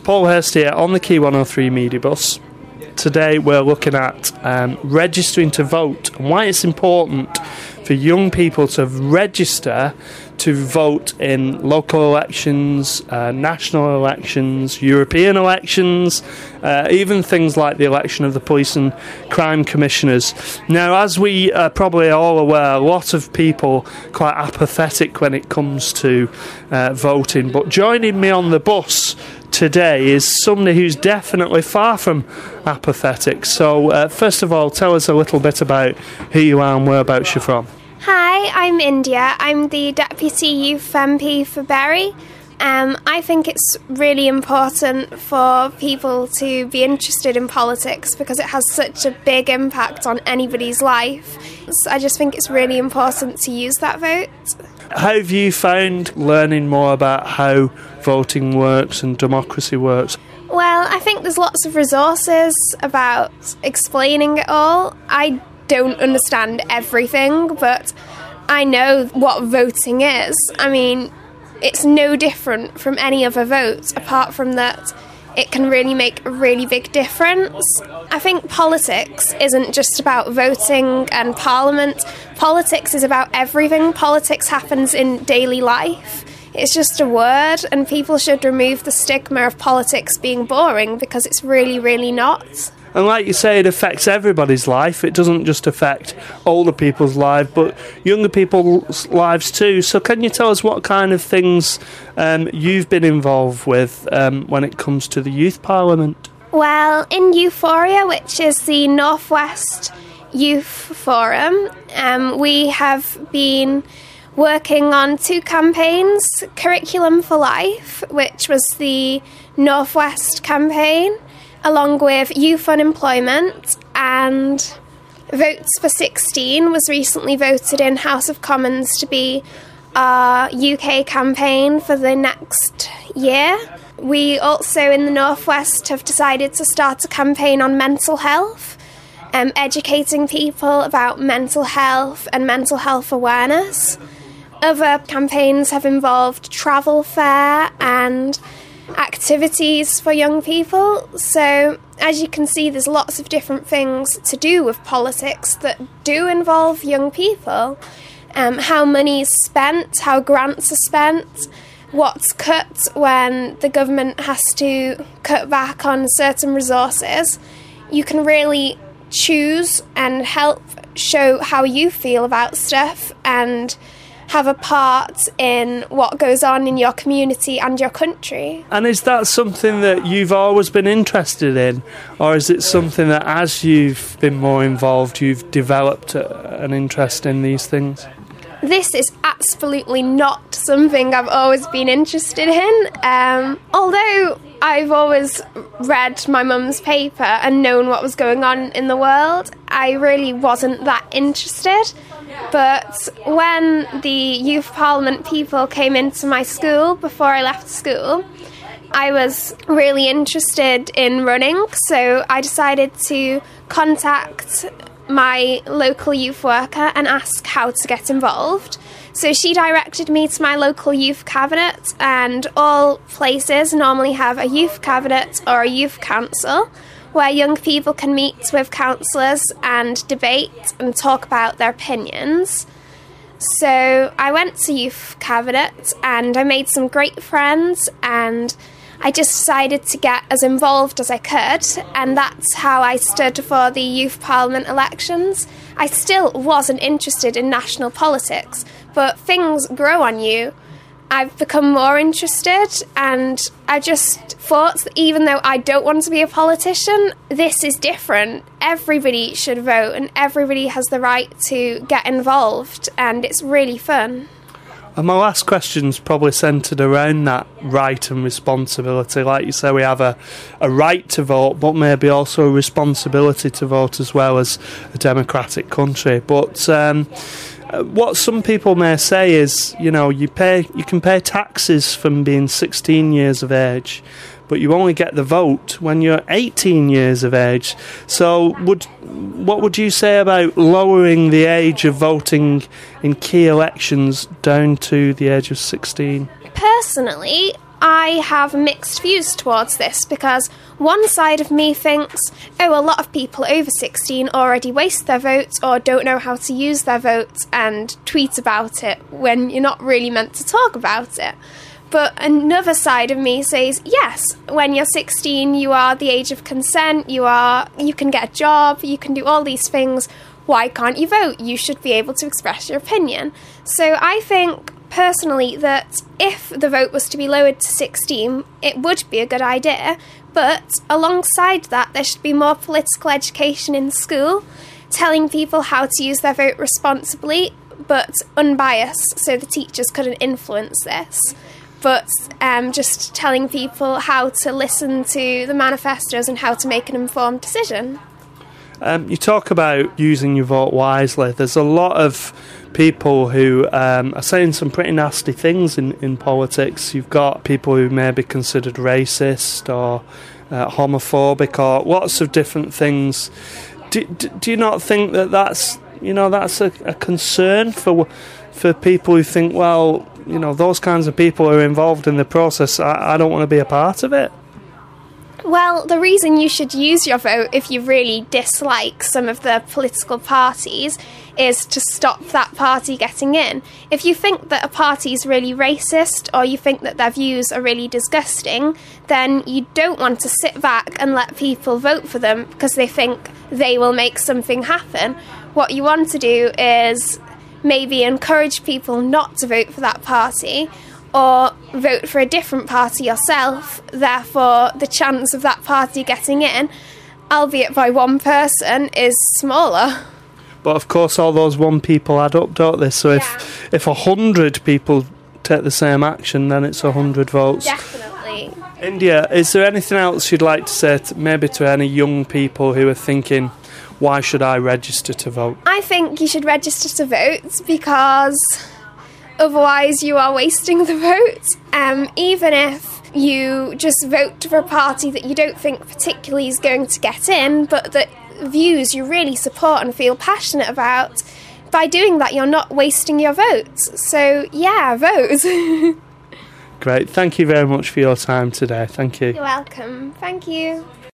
Paul Hurst here on the Key 103 Media Bus. Today we're looking at registering to vote and why it's important for young people to register to vote in local elections, national elections, European elections, even things like the election of the police and crime commissioners. Now, as we are probably all aware, a lot of people quite apathetic when it comes to voting, but joining me on the bus today is somebody who's definitely far from apathetic. So first of all, tell us a little bit about who you are and whereabouts you're from. Hi, I'm India. I'm the Deputy Youth MP for Bury. I think it's really important for people to be interested in politics because it has such a big impact on anybody's life. So I just think it's really important to use that vote. How have you found learning more about how voting works and democracy works? Well, I think there's lots of resources about explaining it all. I don't understand everything, but I know what voting is. I mean, it's no different from any other vote, apart from that it can really make a really big difference. I think politics isn't just about voting and parliament. Politics is about everything. Politics happens in daily life. It's just a word, and people should remove the stigma of politics being boring because it's really, really not. And like you say, it affects everybody's life. It doesn't just affect older people's lives, but younger people's lives too. So can you tell us what kind of things you've been involved with when it comes to the Youth Parliament? Well, in Euphoria, which is the North West Youth Forum, we have been working on two campaigns, Curriculum for Life, which was the North West campaign, along with youth unemployment, and Votes for 16 was recently voted in House of Commons to be our UK campaign for the next year. We also in the North West have decided to start a campaign on mental health, educating people about mental health and mental health awareness. Other campaigns have involved travel fair and activities for young people. So as you can see, there's lots of different things to do with politics that do involve young people. How money is spent, how grants are spent, what's cut when the government has to cut back on certain resources. You can really choose and help show how you feel about stuff and have a part in what goes on in your community and your country. And is that something that you've always been interested in, or is it something that as you've been more involved you've developed an interest in these things? This is absolutely not something I've always been interested in. Although I've always read my mum's paper and known what was going on in the world, I really wasn't that interested. But when the Youth Parliament people came into my school before I left school, I was really interested in running, so I decided to contact my local youth worker and ask how to get involved. So she directed me to my local youth cabinet, and all places normally have a youth cabinet or a youth council where young people can meet with councillors and debate and talk about their opinions. So I went to youth cabinet and I made some great friends, and I just decided to get as involved as I could, and that's how I stood for the Youth Parliament elections. I still wasn't interested in national politics, but things grow on you. I've become more interested, and I just thought that even though I don't want to be a politician, this is different. Everybody should vote, and everybody has the right to get involved, and it's really fun. And my last question's probably centred around that right and responsibility. Like you say, we have a right to vote, but maybe also a responsibility to vote as well as a democratic country. But what some people may say is, you know, you can pay taxes from being 16 years of age, but you only get the vote when you're 18 years of age. So what would you say about lowering the age of voting in key elections down to the age of 16? Personally, I have mixed views towards this because one side of me thinks, oh, a lot of people over 16 already waste their votes or don't know how to use their votes and tweet about it when you're not really meant to talk about it. But another side of me says, yes, when you're 16, you are the age of consent, you can get a job, you can do all these things. Why can't you vote? You should be able to express your opinion. So I think personally that if the vote was to be lowered to 16, it would be a good idea, but alongside that there should be more political education in school, telling people how to use their vote responsibly but unbiased, so the teachers couldn't influence this, but just telling people how to listen to the manifestos and how to make an informed decision. You talk about using your vote wisely. There's a lot of people who are saying some pretty nasty things in politics. You've got people who may be considered racist or homophobic or lots of different things. Do you not think that's a concern for people who think, well, those kinds of people are involved in the process, I don't want to be a part of it? Well, the reason you should use your vote if you really dislike some of the political parties is to stop that party getting in. If you think that a party is really racist or you think that their views are really disgusting, then you don't want to sit back and let people vote for them because they think they will make something happen. What you want to do is maybe encourage people not to vote for that party or vote for a different party yourself. Therefore, the chance of that party getting in, albeit by one person, is smaller. But of course all those one people add up, don't they? So if 100 people take the same action, then it's 100 votes. Definitely. India, is there anything else you'd like to say maybe to any young people who are thinking, why should I register to vote? I think you should register to vote because otherwise you are wasting the vote. Even if you just vote for a party that you don't think particularly is going to get in, but that views you really support and feel passionate about, by doing that you're not wasting your votes. So yeah, vote. Great, thank you very much for your time today. Thank you. You're welcome. Thank you.